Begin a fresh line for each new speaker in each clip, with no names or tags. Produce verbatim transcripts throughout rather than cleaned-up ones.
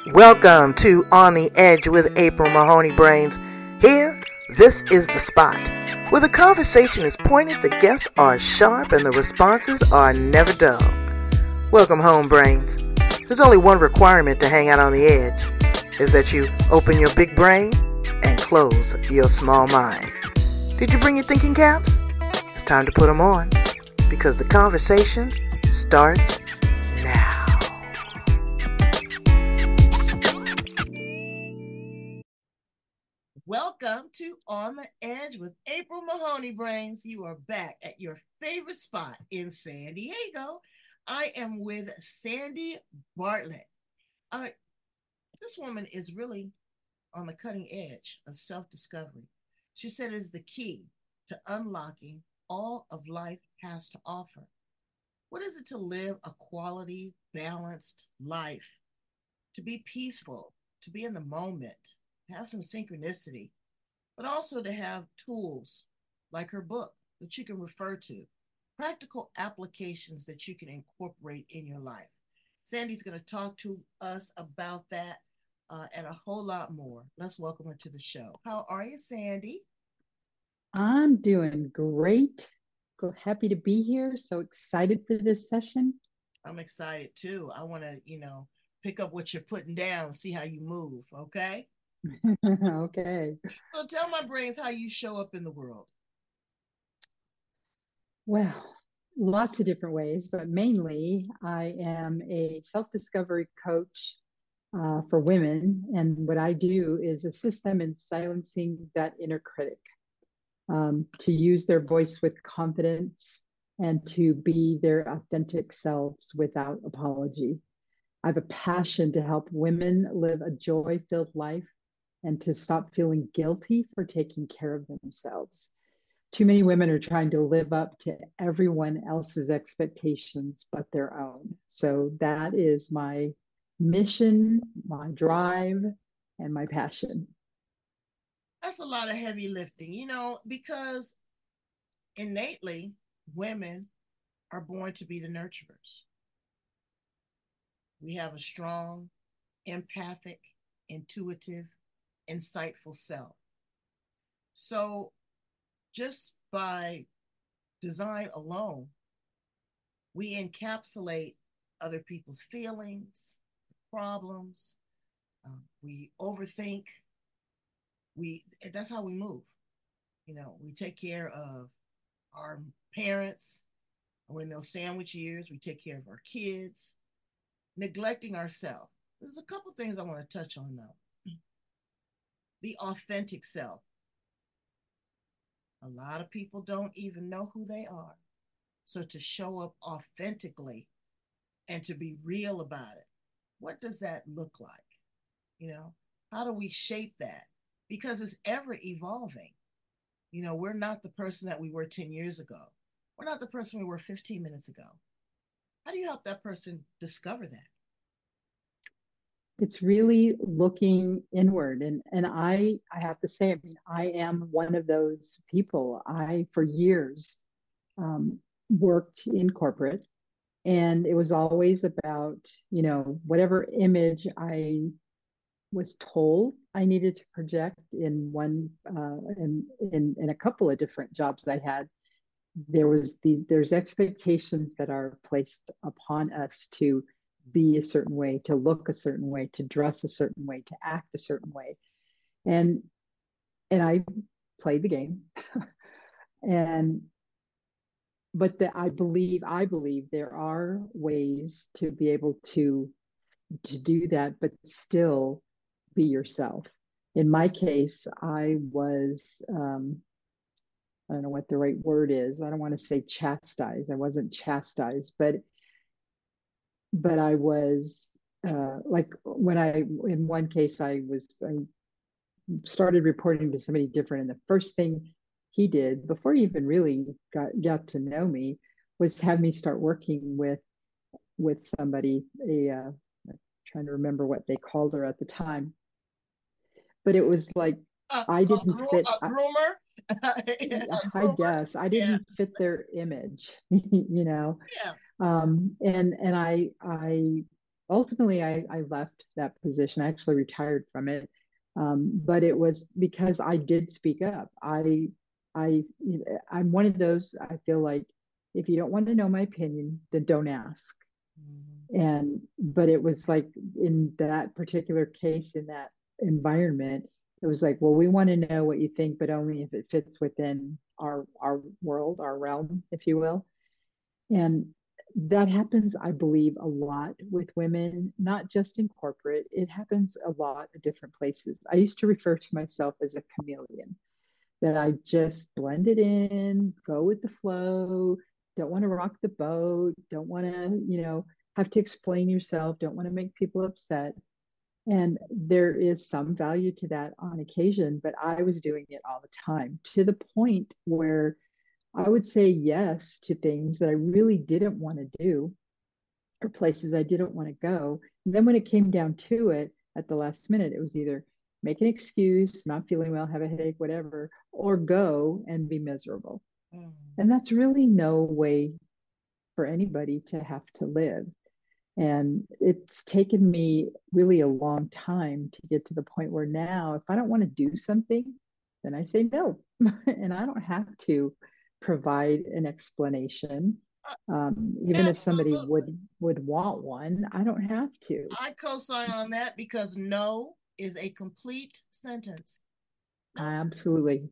Welcome to On the Edge with April Mahoney Brains. Here, this is the spot where the conversation is pointed, the guests are sharp, and the responses are never dull. Welcome home, Brains. There's only one requirement to hang out on the edge, is that you open your big brain and close your small mind. Did you bring your thinking caps? It's time to put them on, because the conversation starts now. Welcome to On the Edge with April Mahoney Brains. You are back at your favorite spot in San Diego. I am with Sandy Bartlett. Uh, this woman is really on the cutting edge of self-discovery. She said it is the key to unlocking all of life has to offer. What is it to live a quality, balanced life? To be peaceful, to be in the moment, to have some synchronicity, but also to have tools like her book that you can refer to, practical applications that you can incorporate in your life. Sandy's going to talk to us about that uh, and a whole lot more. Let's welcome her to the show. How are you, Sandy?
I'm doing great. Happy to be here. So excited for this session.
I'm excited too. I want to, you know, pick up what you're putting down and see how you move. Okay.
Okay.
So tell my brains how you show up in the world.
Well, lots of different ways, but mainly I am a self-discovery coach uh, for women. And what I do is assist them in silencing that inner critic, um, to use their voice with confidence and to be their authentic selves without apology. I have a passion to help women live a joy-filled life and to stop feeling guilty for taking care of themselves. Too many women are trying to live up to everyone else's expectations but their own. So that is my mission, my drive, and my passion.
That's a lot of heavy lifting, you know, because innately women are born to be the nurturers. We have a strong, empathic, intuitive, insightful self. So just by design alone, we encapsulate other people's feelings, problems. Um, we overthink. We that's how we move. You know, we take care of our parents. We're in those sandwich years. We take care of our kids, neglecting ourselves. There's a couple things I want to touch on though. The authentic self. A lot of people don't even know who they are. So to show up authentically and to be real about it, what does that look like? You know, how do we shape that? Because it's ever evolving. You know, we're not the person that we were ten years ago. We're not the person we were fifteen minutes ago. How do you help that person discover that?
It's really looking inward. And and I I have to say, I mean, I am one of those people. I, for years, um, worked in corporate, and it was always about, you know, whatever image I was told I needed to project in one uh, in, in in a couple of different jobs I had. There was these there's expectations that are placed upon us to be a certain way, to look a certain way, to dress a certain way, to act a certain way. And and I played the game. and but the, I believe I believe there are ways to be able to to do that, but still be yourself. In my case, I was um, I don't know what the right word is. I don't want to say chastised. I wasn't chastised, but but I was uh, like when I in one case I was I started reporting to somebody different, and the first thing he did before he even really got got to know me was have me start working with with somebody. A uh, I'm trying to remember what they called her at the time, but it was like
A,
I
a,
didn't
gro-
fit.
a
I,
groomer? A
I
groomer?
guess I
Yeah.
didn't fit their image, you know.
Yeah.
Um, and and I I ultimately I, I left that position. I actually retired from it. Um, but it was because I did speak up. I I you know, I'm one of those, I feel like if you don't want to know my opinion, then don't ask.
Mhm.
And but it was like in that particular case, in that environment, it was like, well, we want to know what you think, but only if it fits within our our world, our realm, if you will. And that happens, I believe, a lot with women, not just in corporate. It happens a lot of different places. I used to refer to myself as a chameleon, that I just blended in, go with the flow, don't want to rock the boat, don't want to, you know, have to explain yourself, don't want to make people upset. And there is some value to that on occasion, but I was doing it all the time to the point where I would say yes to things that I really didn't want to do or places I didn't want to go. And then when it came down to it at the last minute, it was either make an excuse, not feeling well, have a headache, whatever, or go and be miserable.
Mhm.
And that's really no way for anybody to have to live. And it's taken me really a long time to get to the point where now, if I don't want to do something, then I say no. And I don't have to provide an explanation.
Uh,
Um, even if somebody
Absolutely.
would would want one, I don't have to.
I co-sign on that because no is a complete sentence. No.
Absolutely.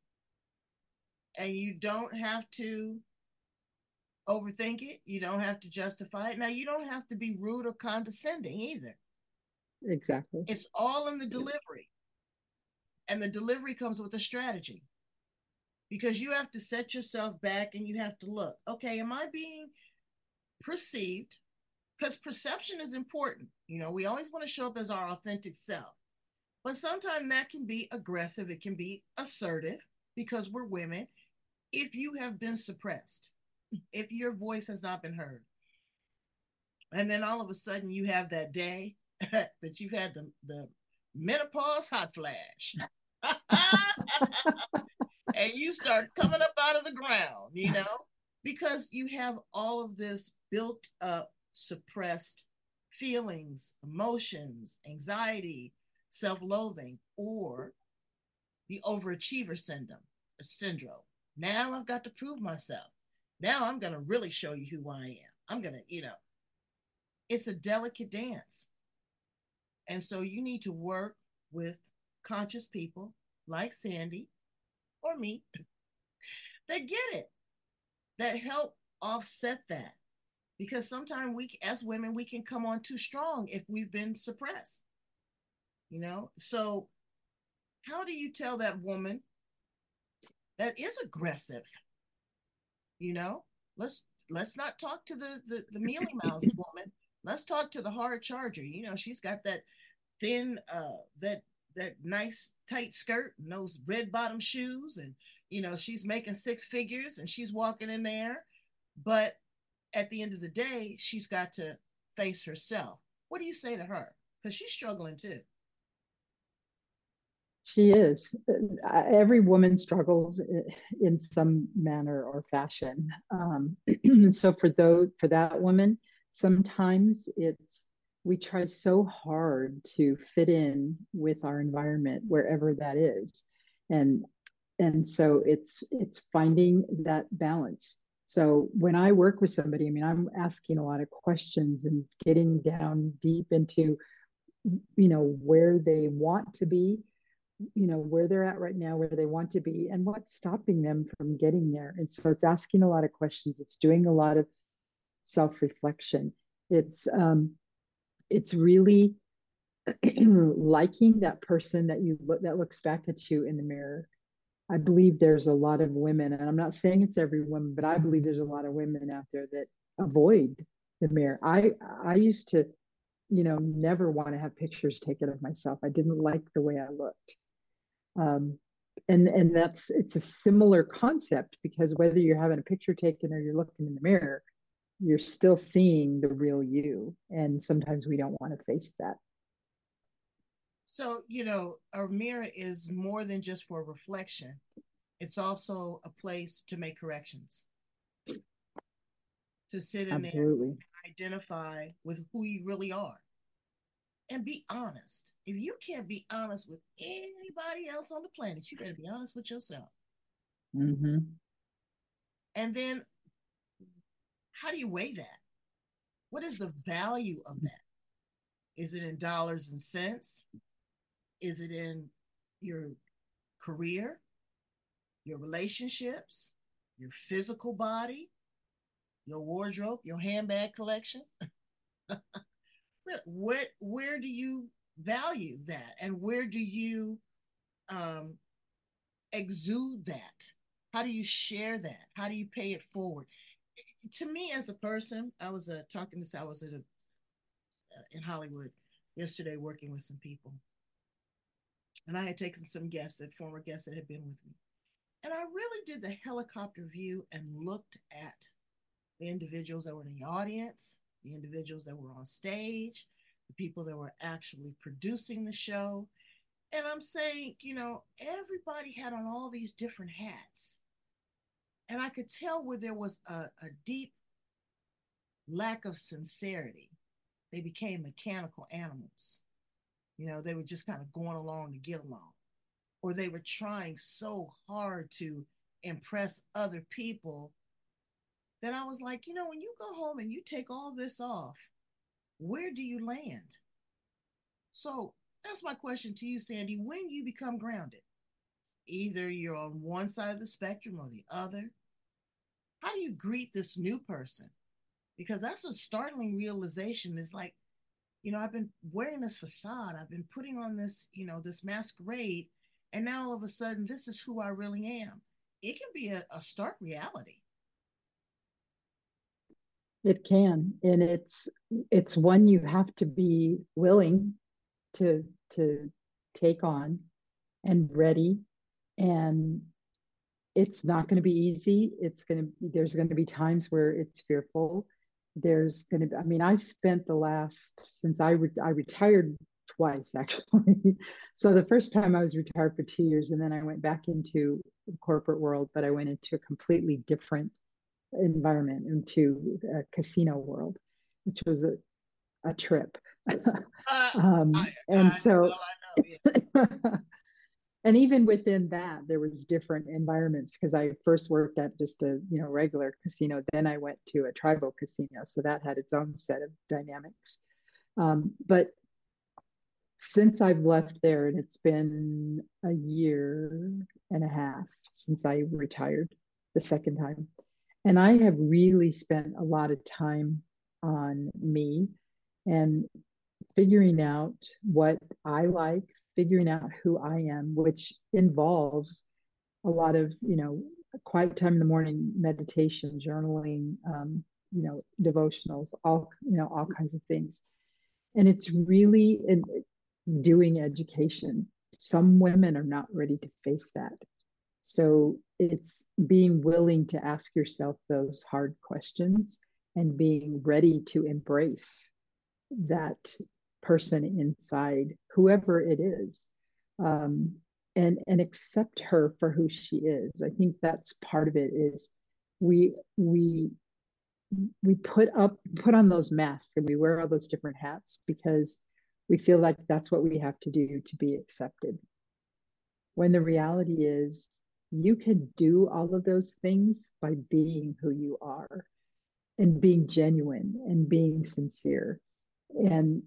And you don't have to overthink it. You don't have to justify it. Now, you don't have to be rude or condescending either.
Exactly.
It's all in the delivery. And the delivery comes with a strategy because you have to set yourself back and you have to look, okay, am I being perceived? Because perception is important. You know, we always want to show up as our authentic self, but sometimes that can be aggressive, it can be assertive because we're women. If you have been suppressed, if your voice has not been heard, and then all of a sudden you have that day that you've had the, the menopause hot flash. And you start coming up out of the ground, you know, because you have all of this built up, suppressed feelings, emotions, anxiety, self loathing, or the overachiever syndrome. Syndrome. Now I've got to prove myself. Now I'm going to really show you who I am. I'm going to, you know, it's a delicate dance. And so you need to work with conscious people like Sandy or me that get it, that help offset that. Because sometimes we, as women, we can come on too strong if we've been suppressed, you know? So, how do you tell that woman that is aggressive, you know? Let's let's not talk to the the, the mealy mouse woman. Let's talk to the hard charger. You know, she's got that thin uh that that nice tight skirt and those red bottom shoes, and you know she's making six figures and she's walking in there, but at the end of the day she's got to face herself. What do you say to her, because she's struggling too?
She is. Uh, Every woman struggles in some manner or fashion. Um, so for those, for that woman, sometimes it's we try so hard to fit in with our environment wherever that is, and and so it's it's finding that balance. So when I work with somebody, I mean, I'm asking a lot of questions and getting down deep into, you know, where they want to be, you know, where they're at right now, where they want to be, and what's stopping them from getting there. And so it's asking a lot of questions. It's doing a lot of self-reflection. It's um, it's really liking that person that you look that looks back at you in the mirror. I believe there's a lot of women, and I'm not saying it's every woman, but I believe there's a lot of women out there that avoid the mirror. I I used to, you know, never want to have pictures taken of myself. I didn't like the way I looked. Um, and and that's it's a similar concept, because whether you're having a picture taken or you're looking in the mirror, you're still seeing the real you, and sometimes we don't want to face that.
So, you know, a mirror is more than just for reflection, it's also a place to make corrections, to sit in there
Absolutely.
and identify with who you really are. and be honest. If you can't be honest with anybody else on the planet, you better be honest with yourself.
Mm-hmm.
And then how do you weigh that? What is the value of that? Is it in dollars and cents? Is it in your career, your relationships, your physical body, your wardrobe, your handbag collection? where where do you value that, and where do you um, exude that? How do you share that? How do you pay it forward? To me, as a person, I was uh, talking to I was at a, uh, in Hollywood yesterday working with some people, and I had taken some guests, that former guests that had been with me, and I really did the helicopter view and looked at the individuals that were in the audience, the individuals that were on stage, the people that were actually producing the show. And I'm saying, you know, everybody had on all these different hats. And I could tell where there was a, a deep lack of sincerity. They became mechanical animals. You know, they were just kind of going along to get along. Or they were trying so hard to impress other people that I was like, you know, when you go home and you take all this off, where do you land? So that's my question to you, Sandy. When you become grounded, either you're on one side of the spectrum or the other, how do you greet this new person? Because that's a startling realization. It's like, you know, I've been wearing this facade, I've been putting on this, you know, this masquerade, and now all of a sudden, this is who I really am. It can be a, a stark reality.
It can, and it's it's one you have to be willing to to take on and ready. And it's not going to be easy. It's going to be, there's going to be times where it's fearful. There's going to be, I mean, I've spent the last, since I, re- I retired twice actually. So the first time I was retired for two years, and then I went back into the corporate world, but I went into a completely different environment, into a casino world, which was a, a trip.
Uh, I,
um, and
I,
so,
well, I know. Yeah.
and even within that, there was different environments, because I first worked at just a, you know, regular casino. Then I went to a tribal casino, so that had its own set of dynamics. Um, but since I've left there, and it's been a year and a half since I retired the second time, and I have really spent a lot of time on me and figuring out what I like, figuring out who I am, which involves a lot of, you know, quiet time in the morning, meditation, journaling, um, you know, devotionals, all, you know, all kinds of things. And it's really in doing education. Some women are not ready to face that. So it's being willing to ask yourself those hard questions and being ready to embrace that person inside, whoever it is, um, and and accept her for who she is. I think that's part of it. Is we we we put up put on those masks, and we wear all those different hats because we feel like that's what we have to do to be accepted. When the reality is, you can do all of those things by being who you are and being genuine and being sincere. And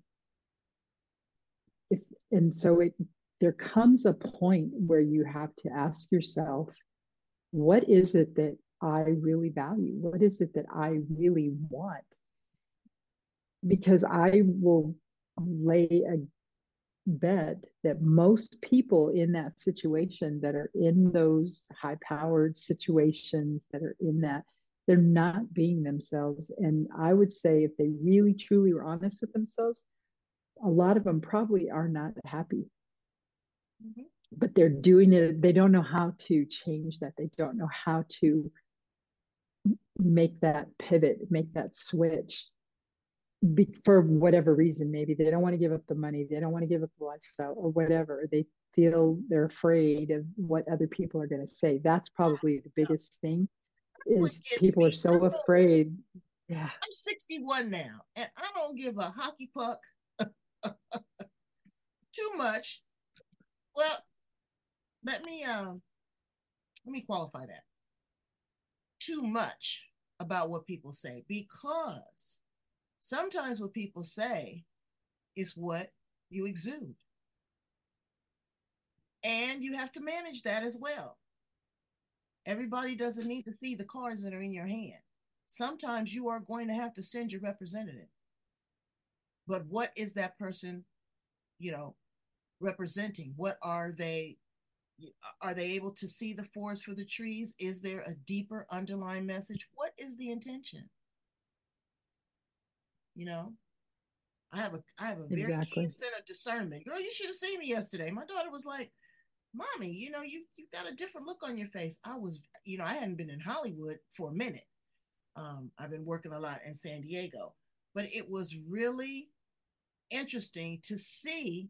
if and so it there comes a point where you have to ask yourself, what is it that I really value? What is it that I really want? Because I will lay a bet that most people in that situation, that are in those high powered situations, that are in that, they're not being themselves. And I would say, if they really truly were honest with themselves, a lot of them probably are not happy. Mm-hmm. But they're doing it, they don't know how to change that. They don't know how to make that pivot, make that switch. Be, for whatever reason, maybe they don't want to give up the money, they don't want to give up the lifestyle, or whatever. They feel they're afraid of what other people are going to say. That's probably the biggest thing. That's is people me. Are so afraid. Yeah,
I'm sixty-one now, and I don't give a hockey puck Too much. Well, let me um let me qualify that. Too much about what people say, because sometimes what people say is what you exude. And you have to manage that as well. Everybody doesn't need to see the cards that are in your hand. Sometimes you are going to have to send your representative. But what is that person, you know, representing? What are they? Are they able to see the forest for the trees? Is there a deeper underlying message? What is the intention? You know, I have a I have a very keen
Exactly.
sense of discernment. Girl, you should have seen me yesterday. My daughter was like, "Mommy, you know, you you got a different look on your face." I was, you know, I hadn't been in Hollywood for a minute. Um, I've been working a lot in San Diego, but it was really interesting to see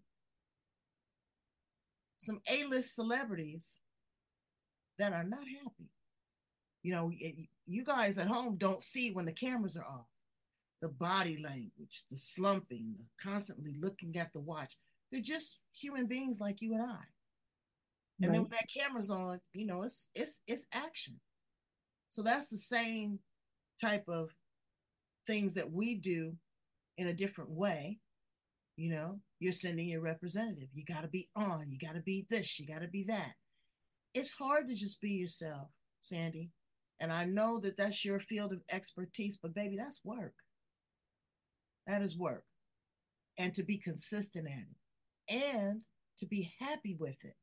some A-list celebrities that are not happy. You know, it, you guys at home don't see when the cameras are off. The body language, the slumping, the constantly looking at the watch. They're just human beings like you and I. And then
Right.
when that camera's on, you know, it's it's it's action. So that's the same type of things that we do in a different way. You know, you're sending your representative. You got to be on. You got to be this. You got to be that. It's hard to just be yourself, Sandy. And I know that that's your field of expertise, but baby, that's work. That is work. And to be consistent at it and to be happy with it.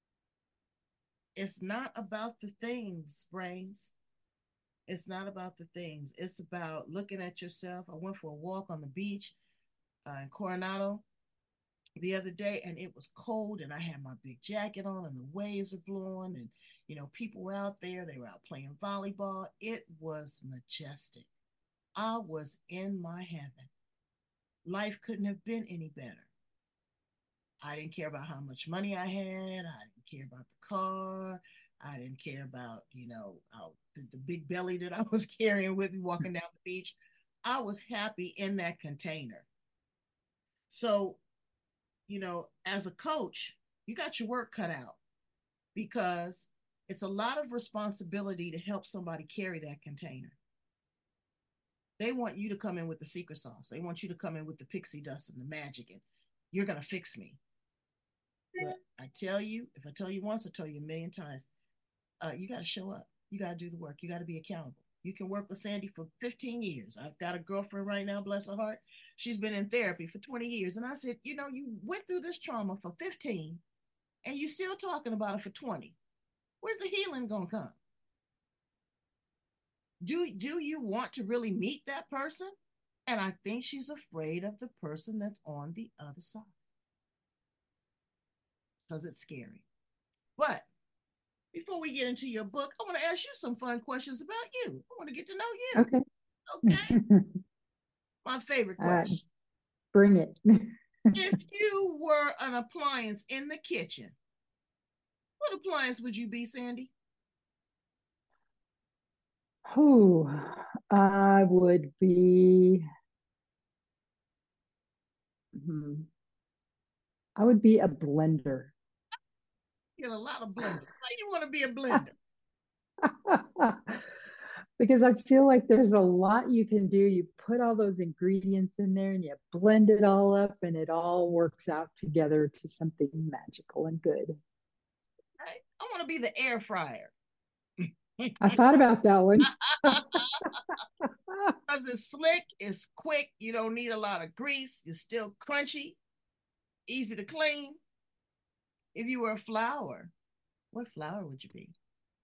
It's not about the things, brains. It's not about the things. It's about looking at yourself. I went for a walk on the beach uh, in Coronado the other day, and it was cold, and I had my big jacket on, and the waves were blowing, and you know, people were out there. They were out playing volleyball. It was majestic. I was in my heaven. Life couldn't have been any better. I didn't care about how much money I had. I didn't care about the car. I didn't care about, you know, how, the, the big belly that I was carrying with me walking down the beach. I was happy in that container. So, you know, as a coach, you got your work cut out, because it's a lot of responsibility to help somebody carry that container. They want you to come in with the secret sauce. They want you to come in with the pixie dust and the magic, and you're going to fix me. But I tell you, if I tell you once, I tell you a million times, uh, you got to show up. You got to do the work. You got to be accountable. You can work with Sandy for fifteen years. I've got a girlfriend right now, bless her heart. She's been in therapy for twenty years. And I said, you know, you went through this trauma for fifteen and you're still talking about it for twenty. Where's the healing going to come? Do, do you want to really meet that person? And I think she's afraid of the person that's on the other side because it's scary. But before we get into your book, I want to ask you some fun questions about you. I want to get to know you.
Okay.
Okay. My favorite
uh,
question.
Bring it.
If you were an appliance in the kitchen, what appliance would you be, Sandy?
Oh, I would be, hmm, I would be a blender.
Get a lot of blenders. Why you want to be a blender?
Because I feel like there's a lot you can do. You put all those ingredients in there and you blend it all up, and it all works out together to something magical and good.
Right? I want to be the air fryer.
I thought about that one.
Because it's slick, it's quick, you don't need a lot of grease, it's still crunchy, easy to clean. If you were a flower, what flower would you be?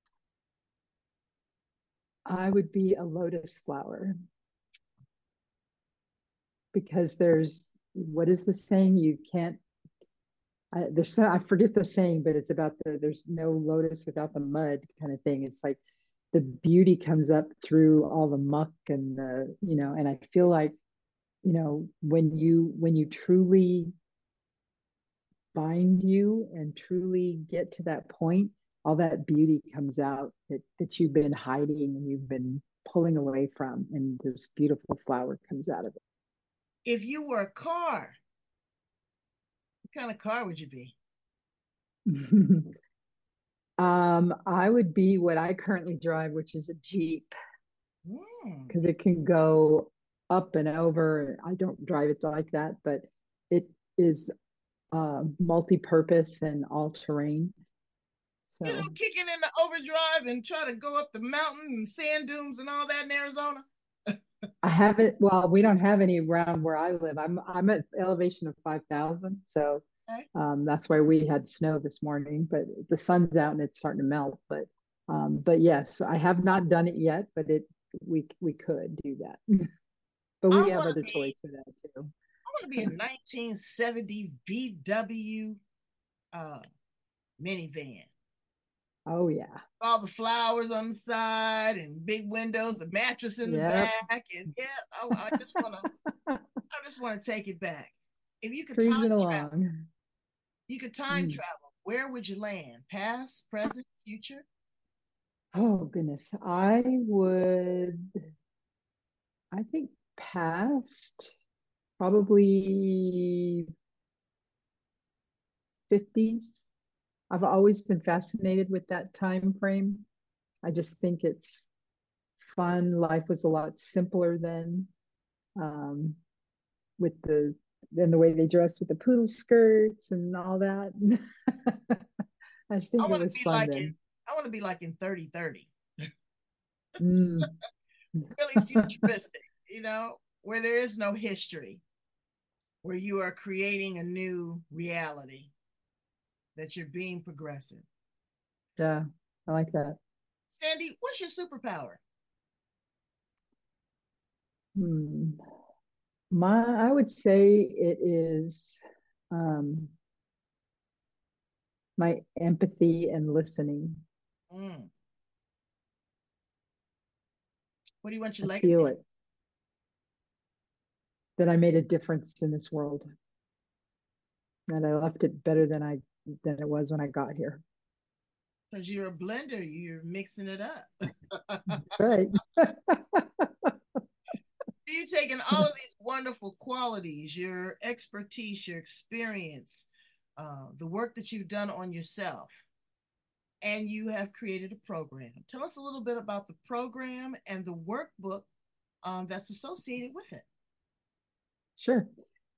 I would be a lotus flower, because there's, what is the saying? You can't, I, there's, I forget the saying, but it's about the, there's no lotus without the mud kind of thing. It's like the beauty comes up through all the muck and the, you know, and I feel like, you know, when you, when you truly find you and truly get to that point, all that beauty comes out that, that you've been hiding and you've been pulling away from, and this beautiful flower comes out of it.
If you were a car, kind of car would you be?
Um, I would be what I currently drive, which is a Jeep,
Mm.
because it can go up and over. I don't drive it like that, but it is uh, multi-purpose and all-terrain.
You know,
So
kicking in the overdrive and try to go up the mountain and sand dunes and all that in Arizona.
I haven't, well, we don't have any around where I live. I'm I'm at elevation of five thousand, so
Okay.
um, that's why we had snow this morning. But the sun's out and it's starting to melt. But um, but yes, I have not done it yet, but it we we could do that. But
I
we have
want to
other
be.
toys for that too.
I want to be a nineteen seventy V W uh, minivan.
Oh yeah,
All the flowers on the side and big windows, a mattress in the
yep.
back, and yeah, I, I just want to. I just want to take it back. If you could time
Cruising
travel,
along.
you could time
Mm.
travel. Where would you land? Past, present, future?
Oh goodness, I would. I think past probably fifties. I've always been fascinated with that time frame. I just think it's fun. Life was a lot simpler then, um, with the then the way they dressed with the poodle skirts and all that. I just
I
think it
want to
was
be
fun
like in.
then.
I want to be like in thirty thirty.
Mm,
Really futuristic, you know, where there is no history, where you are creating a new reality, that you're being progressive.
yeah, I like that.
Sandy, what's your superpower?
Hmm. My, I would say it is um, my empathy and listening.
Mm. What do you want your
I feel
legacy?
it, that I made a difference in this world, that I left it better than I than it was when I got here.
Because you're a blender, you're mixing it up.
Right.
You're taking all of these wonderful qualities, your expertise, your experience, uh, the work that you've done on yourself, and you have created a program. Tell us a little bit about the program and the workbook um, that's associated with it.
Sure.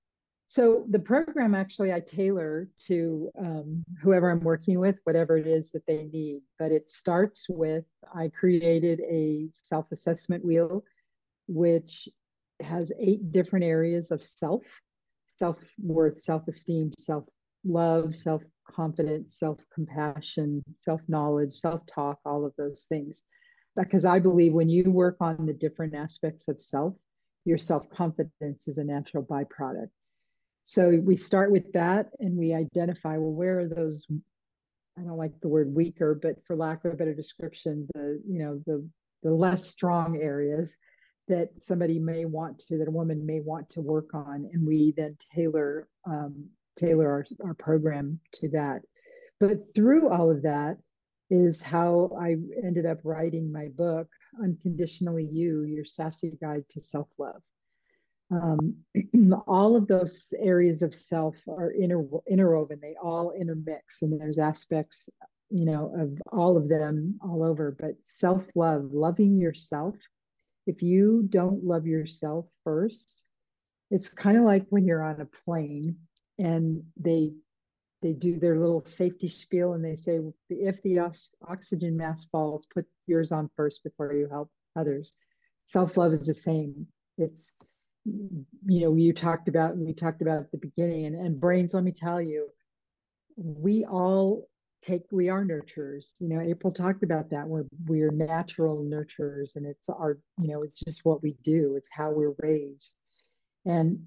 So the program actually I tailor to um, whoever I'm working with, whatever it is that they need. But it starts with I created a self assessment wheel, which has eight different areas of self self worth, self esteem, self love, self confidence, self compassion, self knowledge, self talk, all of those things. Because I believe when you work on the different aspects of self, your self confidence is a natural byproduct. So we start with that and we identify, well, where are those, I don't like the word weaker, but for lack of a better description, the, you know, the the less strong areas that somebody may want to, that a woman may want to work on, and we then tailor um, tailor our, our program to that. But through all of that is how I ended up writing my book, Unconditionally You, Your Sassy Guide to Self-Love. Um, all of those areas of self are inter- interwoven. They all intermix, and there's aspects, you know, of all of them all over. But self-love, loving yourself. If you don't love yourself first, it's kind of like when you're on a plane and they they do their little safety spiel and they say, if the oxygen mask falls, put yours on first before you help others. Self-love is the same. It's, you know, you talked about, we talked about at the beginning, and, and brains, let me tell you, we all take, we are nurturers. You know, April talked about that. We're, we're natural nurturers, and it's our, you know, it's just what we do. It's how we're raised. And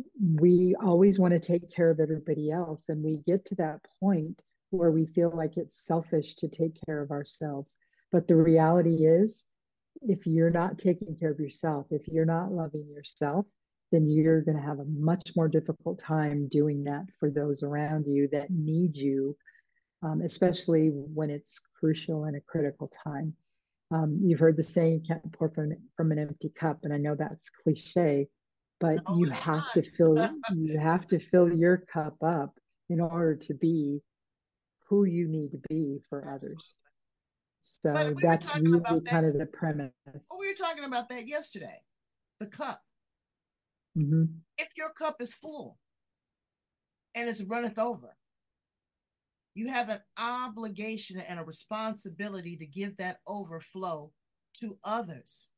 we always want to take care of everybody else. And we get to that point where we feel like it's selfish to take care of ourselves. But the reality is, if you're not taking care of yourself, if you're not loving yourself, then you're going to have a much more difficult time doing that for those around you that need you, um, especially when it's crucial and a critical time. Um, you've heard the saying, you can't pour from, from an empty cup. And I know that's cliche, but
No,
you
it's
have to fill,
not.
you have to fill your cup up in order to be who you need to be for
Absolutely.
others.
But
So
we were
that's
talking
really
about that.
kind of the premise.
Well, we were talking about that yesterday. The cup.
Mm-hmm.
If your cup is full and it's runneth over, you have an obligation and a responsibility to give that overflow to others.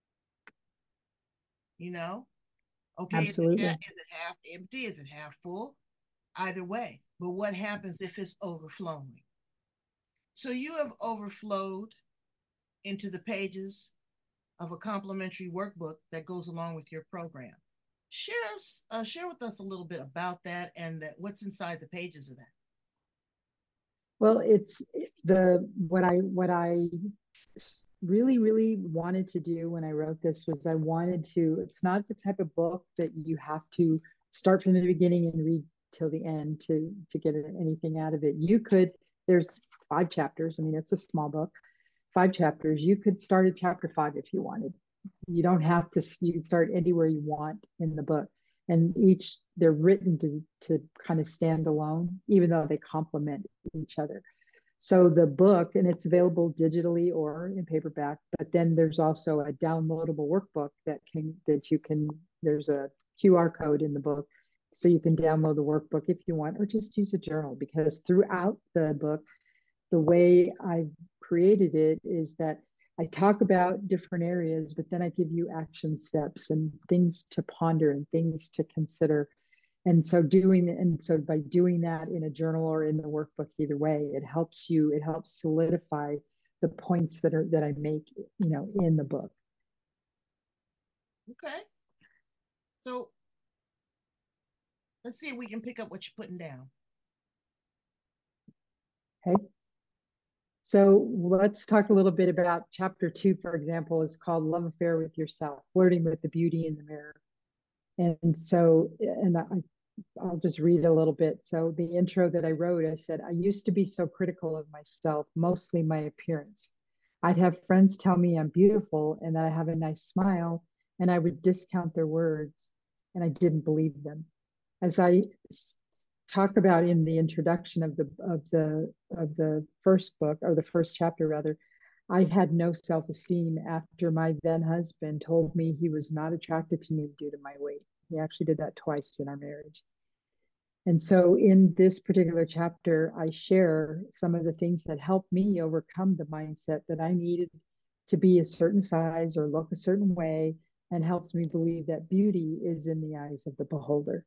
You know, okay, is it, half,
Absolutely.
is it half empty? Is it half full? Either way. But what happens if it's overflowing? So you have overflowed into the pages of a complimentary workbook that goes along with your program. Share us, uh, share with us a little bit about that and that what's inside the pages of that.
Well, it's the what I what I really really wanted to do when I wrote this was I wanted to. It's not the type of book that you have to start from the beginning and read till the end to to get anything out of it. You could. There's five chapters. I mean, it's a small book. Five chapters. You could start at chapter five if you wanted. You don't have to. You can start anywhere you want in the book, and each they're written to to kind of stand alone, even though they complement each other. So the book, and it's available digitally or in paperback, but then there's also a downloadable workbook that can that you can. There's a Q R code in the book, so you can download the workbook if you want, or just use a journal. Because throughout the book, the way I've created it is that I talk about different areas, but then I give you action steps and things to ponder and things to consider. And so doing and so by doing that in a journal or in the workbook, either way, it helps you, it helps solidify the points that are that I make, you know, in the book.
Okay. So let's see if we can pick up what you're putting down.
Okay. So let's talk a little bit about chapter two, for example, is called Love Affair with Yourself, Flirting with the Beauty in the Mirror. And so, and I, I'll just read a little bit. So the intro that I wrote, I said, I used to be so critical of myself, mostly my appearance. I'd have friends tell me I'm beautiful and that I have a nice smile, and I would discount their words, and I didn't believe them. As I talk about in the introduction of the of the of the first book, or the first chapter rather, I had no self-esteem after my then husband told me he was not attracted to me due to my weight. He actually did that twice in our marriage. And so in this particular chapter, I share some of the things that helped me overcome the mindset that I needed to be a certain size or look a certain way, and helped me believe that beauty is in the eyes of the beholder.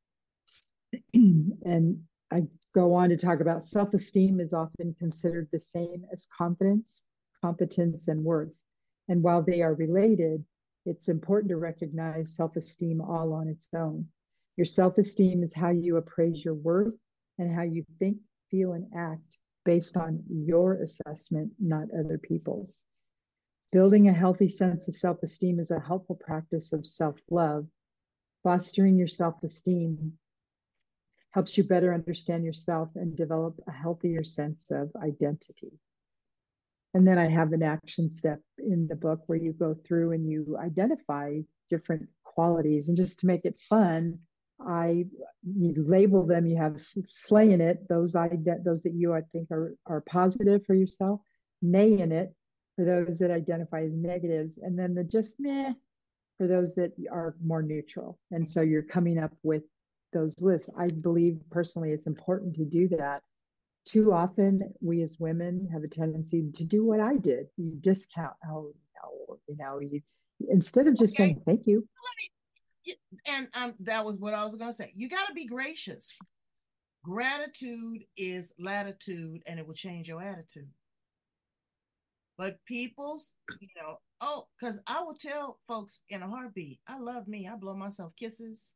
And I go on to talk about self-esteem is often considered the same as confidence, competence, and worth. And while they are related, it's important to recognize self-esteem all on its own. Your self-esteem is how you appraise your worth and how you think, feel, and act based on your assessment, not other people's. Building a healthy sense of self-esteem is a helpful practice of self-love. Fostering your self-esteem helps you better understand yourself and develop a healthier sense of identity. And then I have an action step in the book where you go through and you identify different qualities. And just to make it fun, I you label them. You have slay in it, those I those that you I think are are positive for yourself, nay in it for those that identify as negatives, and then the just meh for those that are more neutral. And so you're coming up with those lists. I believe personally it's important to do that. Too often, we as women have a tendency to do what I did. You discount, oh, no, you know, you instead of just
Okay.
saying thank you.
And um, that was what I was going to say. You got to be gracious. Gratitude is latitude, and it will change your attitude. But people's, you know, oh, because I will tell folks in a heartbeat, I love me. I blow myself kisses.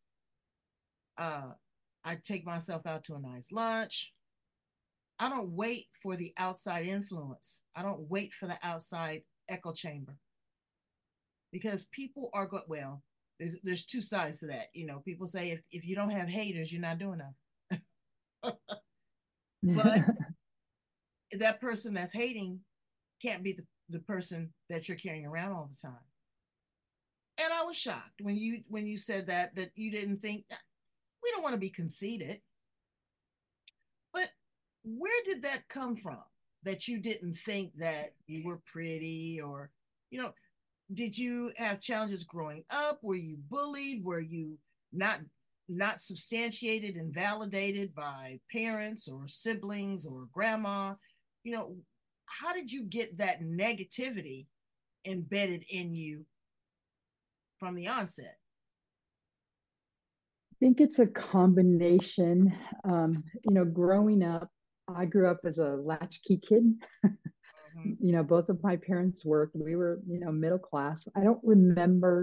Uh, I take myself out to a nice lunch. I don't wait for the outside influence. I don't wait for the outside echo chamber because people are good. Well, there's there's two sides to that. You know, people say if, if you don't have haters, you're not doing enough. But that person that's hating can't be the, the person that you're carrying around all the time. And I was shocked when you when you said that that you didn't think we don't want to be conceited. where did that come from? That you didn't think that you were pretty, or, you know, did you have challenges growing up? Were you bullied? Were you not not substantiated and validated by parents or siblings or grandma? You know, how did you get that negativity embedded in you from the onset?
I think it's a combination. Um, you know, growing up, I grew up as a latchkey kid.
Mm-hmm.
You know, both of my parents worked. We were, you know, middle class. I don't remember,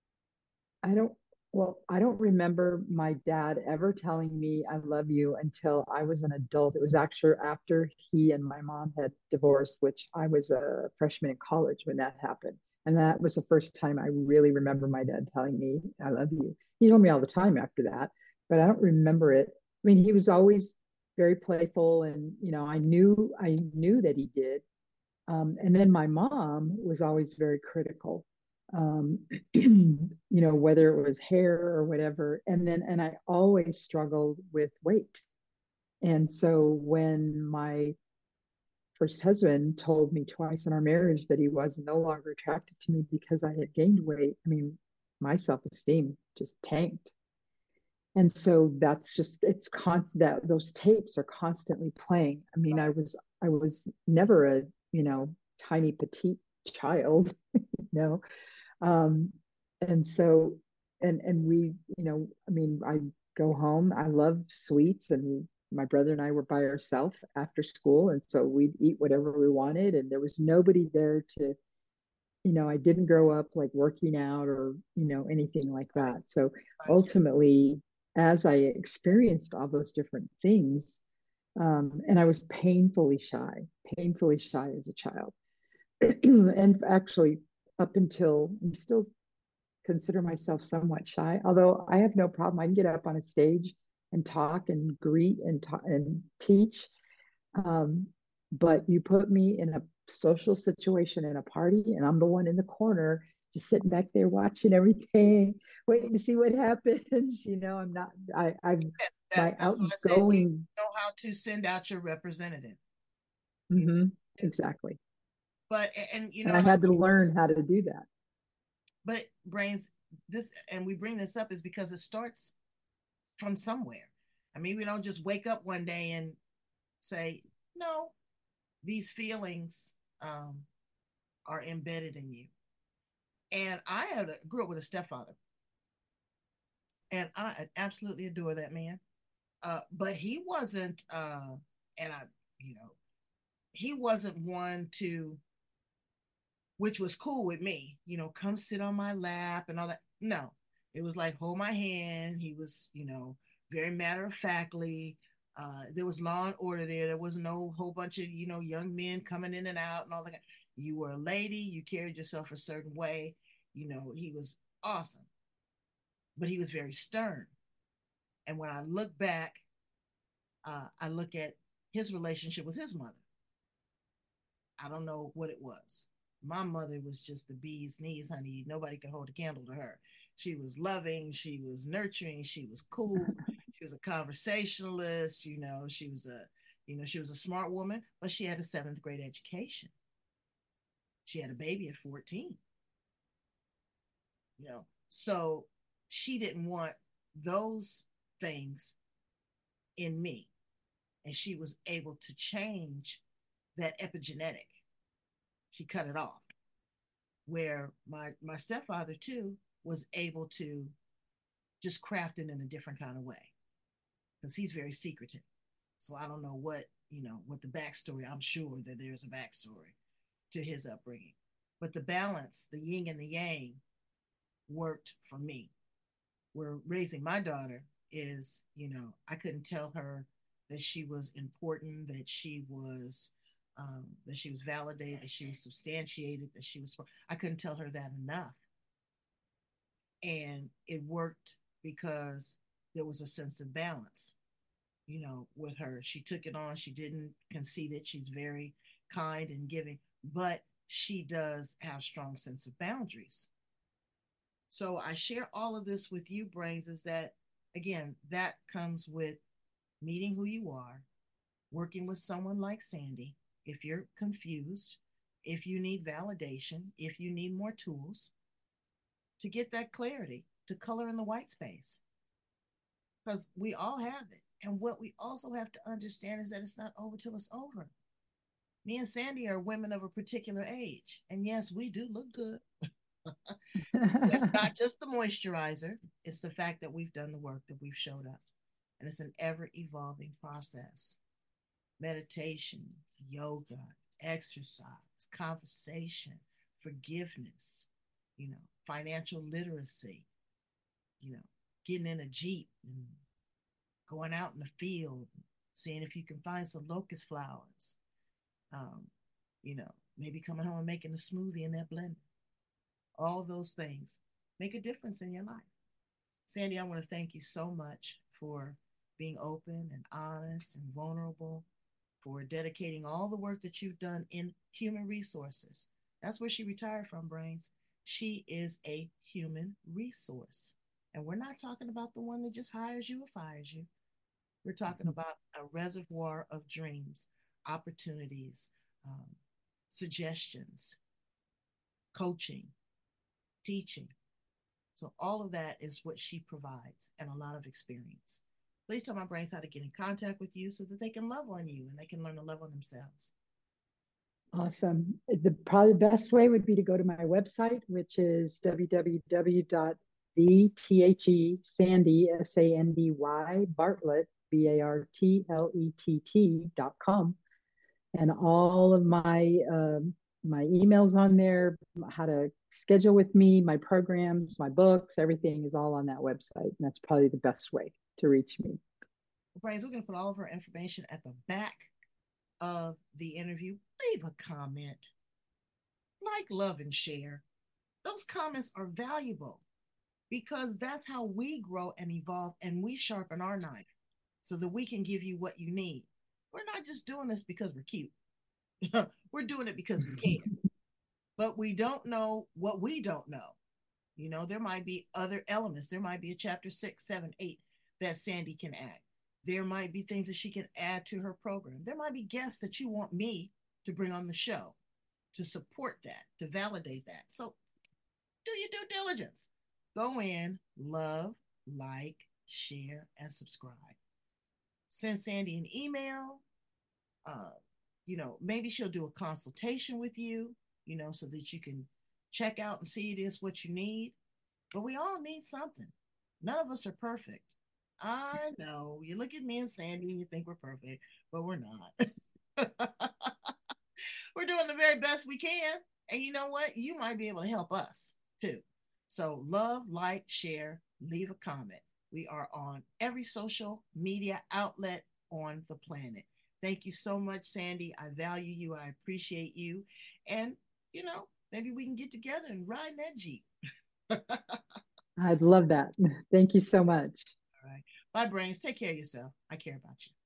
I don't, well, I don't remember my dad ever telling me I love you until I was an adult. It was actually after he and my mom had divorced, which I was a freshman in college when that happened. And that was the first time I really remember my dad telling me I love you. He told me all the time after that, but I don't remember it. I mean, he was always very playful, and you know, I knew I knew that he did. Um, and then my mom was always very critical, um, you know, whether it was hair or whatever. And then, and I always struggled with weight. And so when my first husband told me twice in our marriage that he was no longer attracted to me because I had gained weight, I mean, my self esteem just tanked. And so that's just, it's constant, that those tapes are constantly playing. I mean, I
Right.
was I was never a, you know, tiny petite child, you know. Um and so, and and we, you know, I mean, I go home, I love sweets, and my brother and I were by ourselves after school, and so we'd eat whatever we wanted, and there was nobody there to, you know, I didn't grow up like working out or, you know, anything like
Right.
that. So
Right.
ultimately, as I experienced all those different things, um, and I was painfully shy, painfully shy as a child. And actually, up until I'm still consider myself somewhat shy, although I have no problem. I can get up on a stage and talk and greet and talk and teach. Um, but you put me in a social situation in a party, and I'm the one in the corner, just sitting back there watching everything, waiting to see what happens. You know, I'm not, I, I'm
That,
my
that's what I said. You
outgoing.
know how to send out your representative. You
Mm-hmm,
know,
exactly.
but and you
And
know,
I
and I
had to learn how to do that.
but brains this, and we bring this up is because it starts from somewhere. I mean, we don't just wake up one day and say, no, these feelings um, are embedded in you. And I had a, grew up with a stepfather, and I absolutely adore that man. Uh, but he wasn't, uh, and I, you know, he wasn't one to, which was cool with me, you know, come sit on my lap and all that. No, it was like, hold my hand. He was, you know, very matter of factly. Uh, there was law and order there. There was no whole bunch of, you know, young men coming in and out and all that. You were a lady. You carried yourself a certain way. You know, he was awesome, but he was very stern. And when I look back, uh, I look at his relationship with his mother. I don't know what it was. My mother was just the bee's knees, honey. Nobody could hold a candle to her. She was loving, she was nurturing, she was cool, she was a conversationalist, you know, she was a, you know, she was a smart woman, but she had a seventh grade education. She had a baby at fourteen, you know. So she didn't want those things in me. And she was able to change that epigenetic. She cut it off. Where my my stepfather too was able to just craft it in a different kind of way because he's very secretive. So I don't know what, you know, what the backstory. I'm sure that there's a backstory to his upbringing, but the balance, the yin and the yang, worked for me. Where raising my daughter is, you know, I couldn't tell her that she was important, that she was um, that she was validated, that she was substantiated, that she was. I couldn't tell her that enough, and it worked because there was a sense of balance, you know, with her. She took it on. She didn't concede it. She's very kind and giving, but she does have strong sense of boundaries. So I share all of this with you, Brains, is that again, that comes with meeting who you are, working with someone like Sandy, if you're confused, if you need validation, if you need more tools to get that clarity, to color in the white space, because we all have it. And what we also have to understand is that it's not over till it's over. Me and Sandy are women of a particular age. And yes, we do look good. It's not just the moisturizer, it's the fact that we've done the work, that we've showed up. And it's an ever evolving process. Meditation, yoga, exercise, conversation, forgiveness, you know, financial literacy, you know, getting in a Jeep and going out in the field, seeing if you can find some locust flowers, um, you know, maybe coming home and making a smoothie in that blender. All those things make a difference in your life. Sandy, I want to thank you so much for being open and honest and vulnerable, for dedicating all the work that you've done in human resources. That's where she retired from, Brains. She is a human resource. And we're not talking about the one that just hires you or fires you. We're talking about a reservoir of dreams, opportunities, um, suggestions, coaching, teaching. So all of that is what she provides, and a lot of experience. Please tell my brains how to get in contact with you so that they can love on you and they can learn to love on themselves.
Awesome. The probably best way would be to go to my website, which is w w w dot the Sandy, S A N D Y, Bartlett, B A R T L E T T dot com. And all of my um, my emails on there, how to schedule with me, my programs, my books, everything is all on that website. And that's probably the best way to reach me.
Brains, we're going to put all of her information at the back of the interview. Leave a comment, like, love, and share. Those comments are valuable because that's how we grow and evolve, and we sharpen our knife so that we can give you what you need. We're not just doing this because we're cute. We're doing it because we can. But we don't know what we don't know. You know, there might be other elements. There might be a chapter six, seven, eight that Sandy can add. There might be things that she can add to her program. There might be guests that you want me to bring on the show to support that, to validate that. So do your due diligence. Go in, love, like, share, and subscribe. Send Sandy an email. Uh, you know, maybe she'll do a consultation with you, you know, so that you can check out and see it is what you need. But we all need something. None of us are perfect. I know. You look at me and Sandy and you think we're perfect, but we're not. We're doing the very best we can. And you know what? You might be able to help us too. So love, like, share, leave a comment. We are on every social media outlet on the planet. Thank you so much, Sandy. I value you. I appreciate you. And, you know, maybe we can get together and ride in that Jeep.
I'd love that. Thank you so much.
All right. Bye, brains. Take care of yourself. I care about you.